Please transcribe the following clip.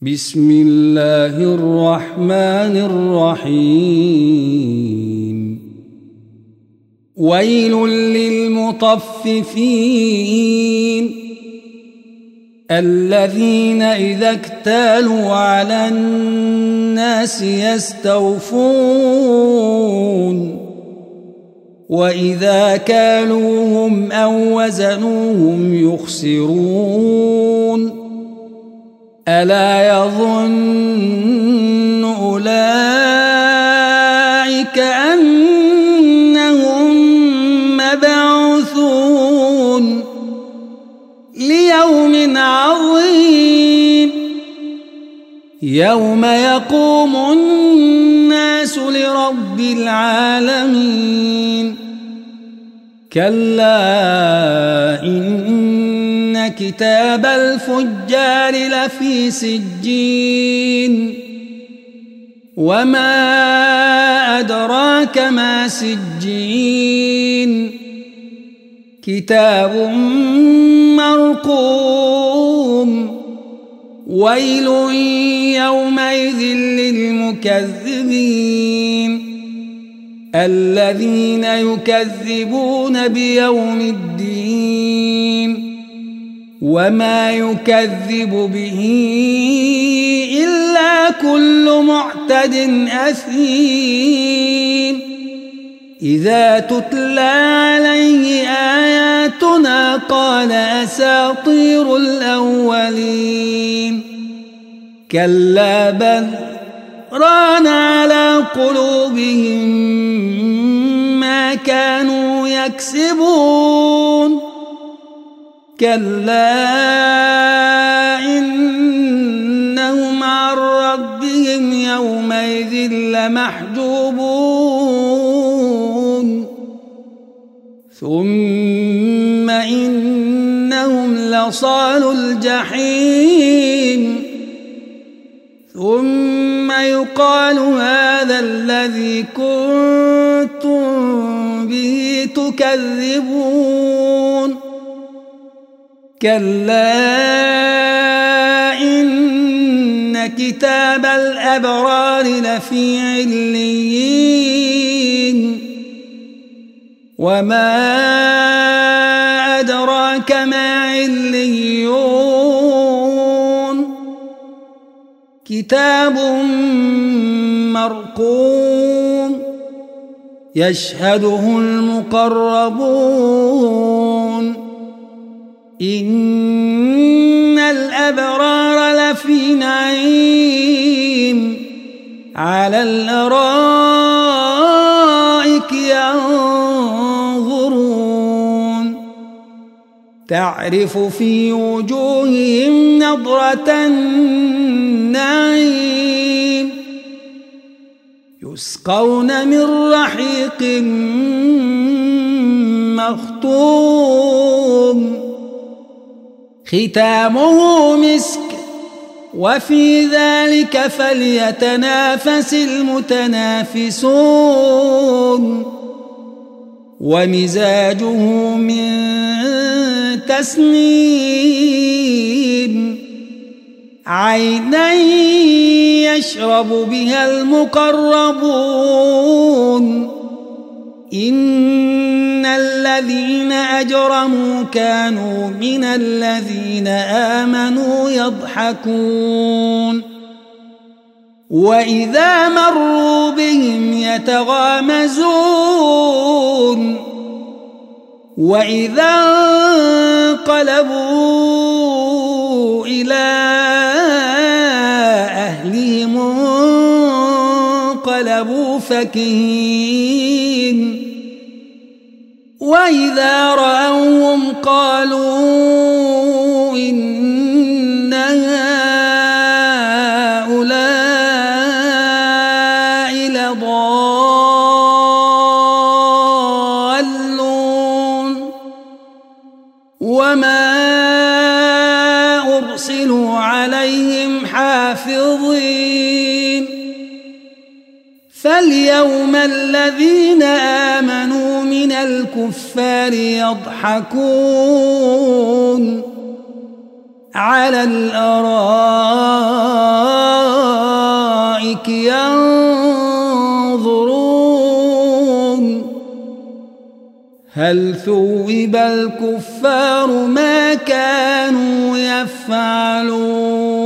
بسم الله الرحمن الرحيم ويل للمطففين الذين إذا اكتالوا على الناس يستوفون وإذا كالوهم أو وزنوهم يخسرون ألا يظن أولئك أنهم مبعوثون ليوم عظيم يوم يقوم الناس لرب العالمين كلا إن كتاب الفجار لفي سجين وما أدراك ما سجين كتاب مرقوم ويل يومئذ للمكذبين الذين يكذبون بيوم الدين وما يكذب به إلا كل معتد أثيم إذا تتلى عليه آياتنا قال أساطير الأولين كلا بل ران على قلوبهم ما كانوا يكسبون كلا إنهم عن ربهم يومئذ لمحجوبون ثم إنهم لصالو الجحيم ثم يقال هذا الذي كنتم به تكذبون كلا إن كتاب الأبرار لفي عليين وما أدراك ما عليون كتاب مرقوم يشهده المقربون إن الأبرار لفي نعيم على الأرائك ينظرون تعرف في وجوههم نضرة النعيم يسقون من رحيق مختوم ختامه مسك وفي ذلك فليتنافس المتنافسون ومزاجه من تسنيم عينا يشرب بها المقربون إن الذين أجرموا كانوا من الذين آمنوا يضحكون وإذا مروا بهم يتغامزون وإذا انقلبوا إلى أهلهم انقلبوا فكهين وإذا رأوهم قالوا إن هؤلاء لضالون وما أرسلوا عليهم حافظين فاليوم الذين آمنوا من الكفار يضحكون على الأرائك هل ثوب الكفار ما كانوا يفعلون